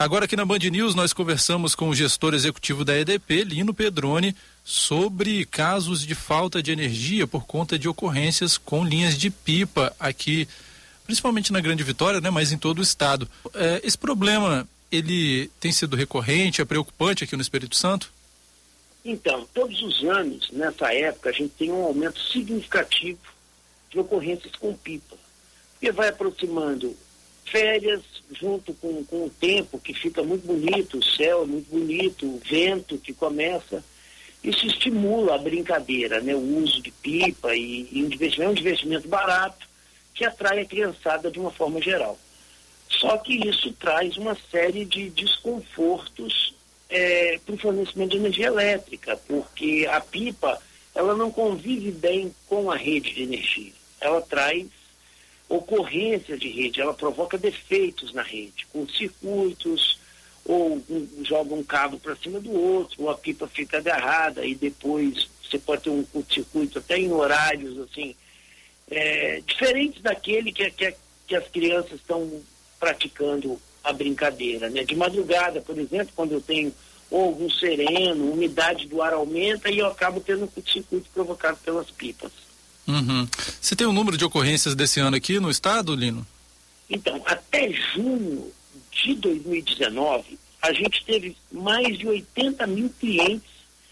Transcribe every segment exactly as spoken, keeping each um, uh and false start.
Agora aqui na Band News nós conversamos com o gestor executivo da E D P, Lino Pedroni, sobre casos de falta de energia por conta de ocorrências com linhas de pipa aqui, principalmente na Grande Vitória, né, mas em todo o estado. É, esse problema, ele tem sido recorrente, é preocupante aqui no Espírito Santo? Então, todos os anos, nessa época, a gente tem um aumento significativo de ocorrências com pipa, porque vai aproximando férias, junto com, com o tempo, que fica muito bonito, o céu é muito bonito, o vento que começa, isso estimula a brincadeira, né? O uso de pipa e, e um investimento, é um investimento barato que atrai a criançada de uma forma geral. Só que isso traz uma série de desconfortos é, para o fornecimento de energia elétrica, porque a pipa, ela não convive bem com a rede de energia, ela traz ocorrência de rede, ela provoca defeitos na rede, curto-circuitos, ou um, joga um cabo para cima do outro, ou a pipa fica agarrada e depois você pode ter um curto-circuito até em horários assim, é, diferentes daquele que, que, que as crianças estão praticando a brincadeira, né? De madrugada, por exemplo, quando eu tenho ou algum sereno, a umidade do ar aumenta e eu acabo tendo um curto-circuito provocado pelas pipas. Uhum. Você tem o um número de ocorrências desse ano aqui no estado, Lino? Então, até junho de dois mil e dezenove, a gente teve mais de oitenta mil clientes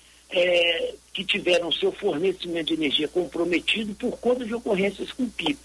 é, que tiveram seu fornecimento de energia comprometido por conta de ocorrências com pipa.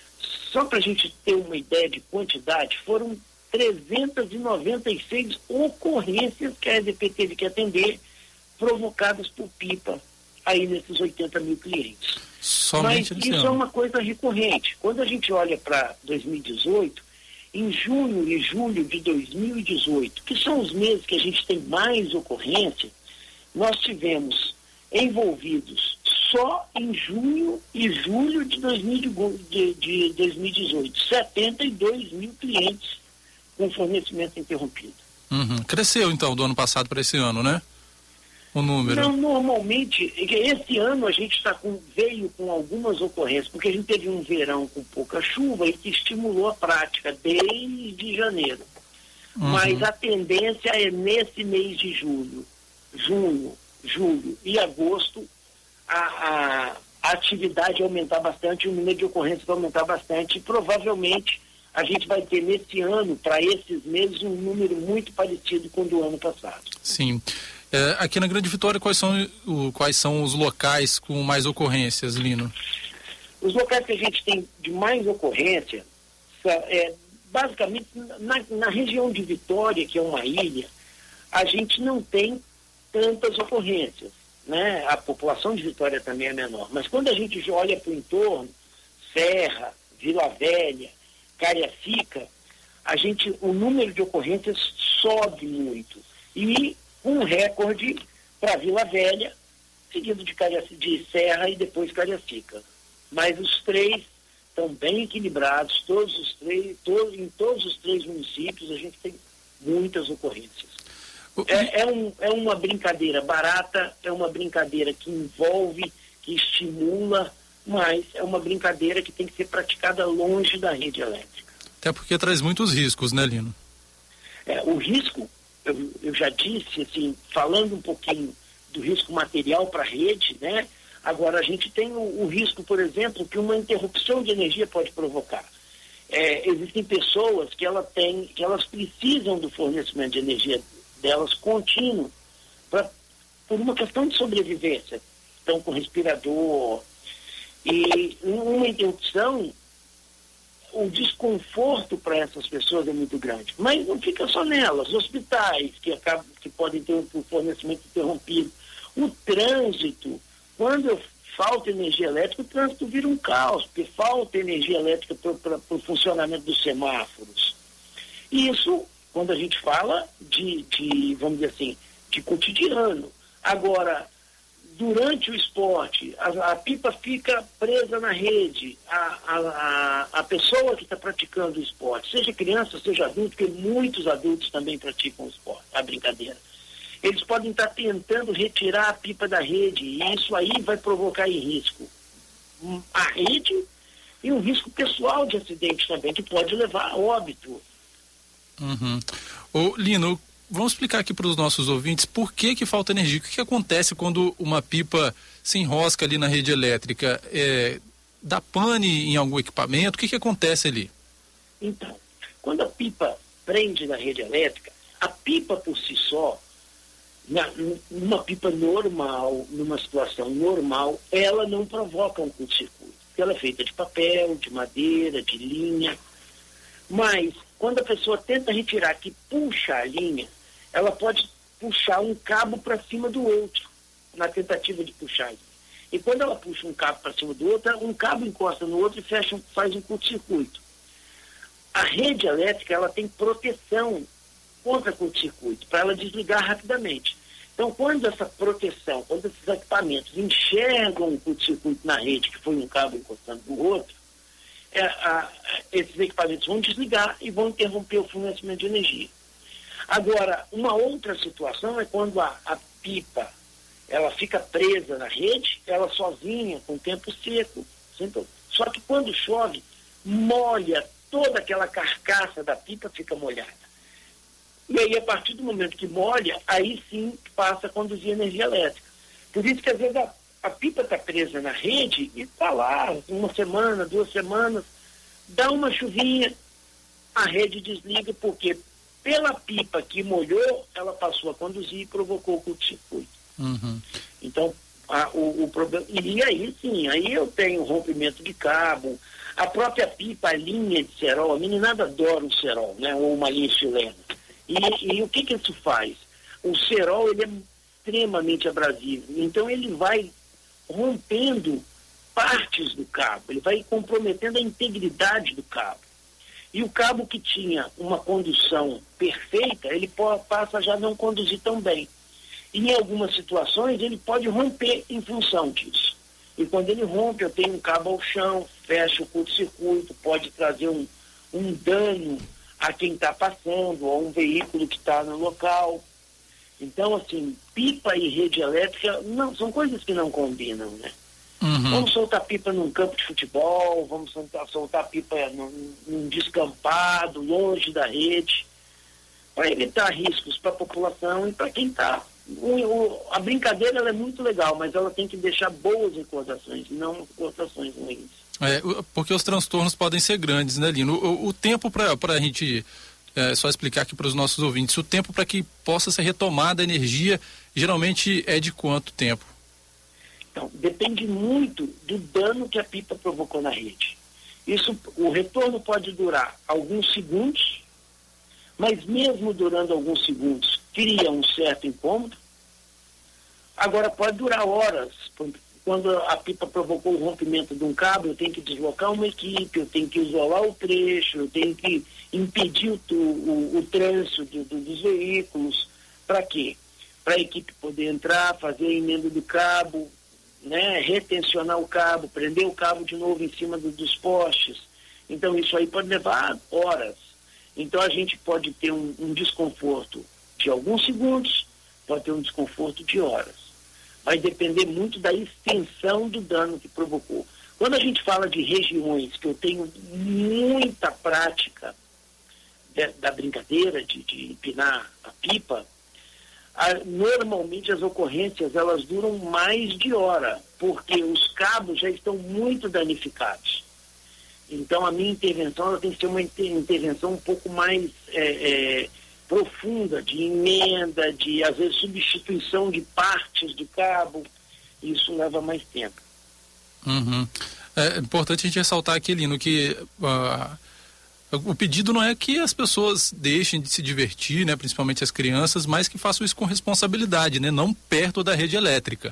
Só para a gente ter uma ideia de quantidade, foram trezentas e noventa e seis ocorrências que a E D P teve que atender, provocadas por pipa, aí nesses oitenta mil clientes. Somente Mas isso ano. é uma coisa recorrente. Quando a gente olha para dois mil e dezoito, em junho e julho de dois mil e dezoito, que são os meses que a gente tem mais ocorrência, nós tivemos envolvidos só em junho e julho de, dois mil de, de dois mil e dezoito, setenta e dois mil clientes com fornecimento interrompido. Uhum. Cresceu então do ano passado para esse ano, né? O número. Não, normalmente, esse ano a gente tá com, veio com algumas ocorrências, porque a gente teve um verão com pouca chuva e que estimulou a prática desde janeiro. Uhum. Mas a tendência é nesse mês de julho, junho, julho e agosto, a, a, a atividade aumentar bastante, o número de ocorrências vai aumentar bastante e provavelmente a gente vai ter nesse ano, para esses meses, um número muito parecido com o do ano passado. Sim. É, aqui na Grande Vitória, quais são, o, quais são os locais com mais ocorrências, Lino? Os locais que a gente tem de mais ocorrência, é, basicamente, na, na região de Vitória, que é uma ilha, a gente não tem tantas ocorrências, né? A população de Vitória também é menor. Mas quando a gente olha para o entorno, Serra, Vila Velha, Cariacica, a gente, o número de ocorrências sobe muito. E um recorde para Vila Velha, seguido de, Cariacica, de Serra e depois Cariacica. Mas os três estão bem equilibrados, todos os três, todos, em todos os três municípios a gente tem muitas ocorrências. É, é, um, é uma brincadeira barata, é uma brincadeira que envolve, que estimula, mas é uma brincadeira que tem que ser praticada longe da rede elétrica. Até porque traz muitos riscos, né, Lino? É, o risco, eu, eu já disse, assim, falando um pouquinho do risco material para a rede, né? Agora a gente tem o, o risco, por exemplo, que uma interrupção de energia pode provocar. É, existem pessoas que, ela tem, que elas precisam do fornecimento de energia delas contínuo pra, por uma questão de sobrevivência. Estão com respirador. E uma interrupção, o desconforto para essas pessoas é muito grande. Mas não fica só nelas. Hospitais que, acabam, que podem ter o fornecimento interrompido. O trânsito, quando falta energia elétrica, o trânsito vira um caos, porque falta energia elétrica para o funcionamento dos semáforos. E isso, quando a gente fala de, de, vamos dizer assim, de cotidiano. Agora, durante o esporte, a, a pipa fica presa na rede, a, a, a pessoa que está praticando o esporte, seja criança, seja adulto, porque muitos adultos também praticam o esporte, a brincadeira. Eles podem estar tentando retirar a pipa da rede e isso aí vai provocar em risco a rede e um risco pessoal de acidente também, que pode levar a óbito. Uhum. Ô, Lino, vamos explicar aqui para os nossos ouvintes por que que falta energia. O que que acontece quando uma pipa se enrosca ali na rede elétrica? É, dá pane em algum equipamento? O que que acontece ali? Então, quando a pipa prende na rede elétrica, a pipa por si só, na, numa pipa normal, numa situação normal, ela não provoca um curto-circuito. Ela é feita de papel, de madeira, de linha. Mas, quando a pessoa tenta retirar, que puxa a linha, ela pode puxar um cabo para cima do outro, na tentativa de puxar. E quando ela puxa um cabo para cima do outro, um cabo encosta no outro e fecha, faz um curto-circuito. A rede elétrica, ela tem proteção contra curto-circuito, para ela desligar rapidamente. Então, quando essa proteção, quando esses equipamentos enxergam o curto-circuito na rede, que foi um cabo encostando no outro, é, a, esses equipamentos vão desligar e vão interromper o fornecimento de energia. Agora, uma outra situação é quando a, a pipa, ela fica presa na rede, ela sozinha, com o tempo seco. Sempre. Só que quando chove, molha toda aquela carcaça da pipa, fica molhada. E aí, a partir do momento que molha, aí sim passa a conduzir energia elétrica. Por isso que às vezes a, a pipa está presa na rede e está lá uma semana, duas semanas, dá uma chuvinha, a rede desliga, porque pela pipa que molhou, ela passou a conduzir e provocou o curto-circuito. Uhum. Então, a, o, o problema... E aí sim, aí eu tenho rompimento de cabo, a própria pipa, a linha de cerol, a meninada adora o cerol, né? Ou uma linha chilena. E, e o que que isso faz? O cerol, ele é extremamente abrasivo, então ele vai rompendo partes do cabo, ele vai comprometendo a integridade do cabo. E o cabo que tinha uma condução perfeita, ele pode, passa a já não conduzir tão bem. E em algumas situações ele pode romper em função disso. E quando ele rompe, eu tenho um cabo ao chão, fecha o curto-circuito, pode trazer um, um dano a quem está passando, ou um veículo que está no local. Então, assim, pipa e rede elétrica não, são coisas que não combinam, né? Uhum. Vamos soltar pipa num campo de futebol, vamos soltar, soltar pipa num, num descampado, longe da rede, para evitar riscos para a população e para quem está. A brincadeira ela é muito legal, mas ela tem que deixar boas recordações, não recordações ruins. É, porque os transtornos podem ser grandes, né, Lino? O, o tempo para a gente, é, só explicar aqui para os nossos ouvintes, o tempo para que possa ser retomada a energia, geralmente é de quanto tempo? Então, depende muito do dano que a pipa provocou na rede. Isso, o retorno pode durar alguns segundos, mas mesmo durando alguns segundos, cria um certo incômodo. Agora, pode durar horas. Quando a pipa provocou o rompimento de um cabo, eu tenho que deslocar uma equipe, eu tenho que isolar o trecho, eu tenho que impedir o, o, o trânsito do, do, dos veículos. Para quê? Para a equipe poder entrar, fazer a emenda do cabo, né, retencionar o cabo, prender o cabo de novo em cima do, dos postes. Então, isso aí pode levar horas. Então, a gente pode ter um, um desconforto de alguns segundos, pode ter um desconforto de horas. Vai depender muito da extensão do dano que provocou. Quando a gente fala de regiões que eu tenho muita prática de, da brincadeira de, de empinar a pipa, a, normalmente as ocorrências elas duram mais de hora, porque os cabos já estão muito danificados. Então a minha intervenção ela tem que ser uma inter, intervenção um pouco mais é, é, profunda, de emenda, de às vezes substituição de partes do cabo. Isso leva mais tempo. Uhum. É importante a gente ressaltar aqui, Lino, que uh, o pedido não é que as pessoas deixem de se divertir, né, principalmente as crianças, mas que façam isso com responsabilidade, né, não perto da rede elétrica.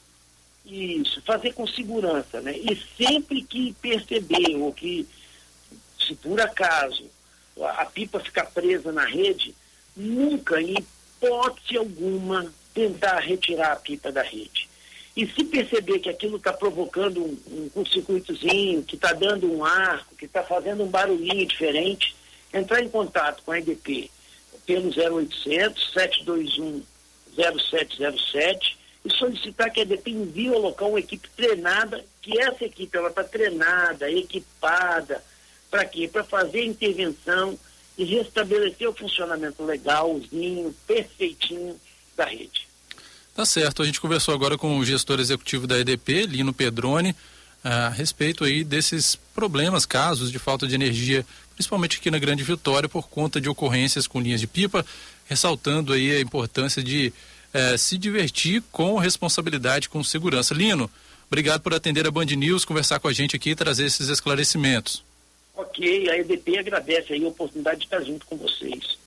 Isso, fazer com segurança, né? E sempre que perceber ou que, se por acaso a pipa ficar presa na rede, nunca, em hipótese alguma, tentar retirar a pipa da rede. E se perceber que aquilo está provocando um, um curto-circuitozinho, que está dando um arco, que está fazendo um barulhinho diferente, entrar em contato com a E D P pelo zero oitocentos, sete dois um, zero sete zero sete e solicitar que a E D P envie ao local uma equipe treinada, que essa equipe ela está treinada, equipada, para quê? Para fazer a intervenção e restabelecer o funcionamento legalzinho, perfeitinho da rede. Tá certo, a gente conversou agora com o gestor executivo da E D P, Lino Pedroni, a respeito aí desses problemas, casos de falta de energia, principalmente aqui na Grande Vitória, por conta de ocorrências com linhas de pipa, ressaltando aí a importância de eh, se divertir com responsabilidade, com segurança. Lino, obrigado por atender a Band News, conversar com a gente aqui e trazer esses esclarecimentos. Ok, a E D P agradece aí a oportunidade de estar junto com vocês.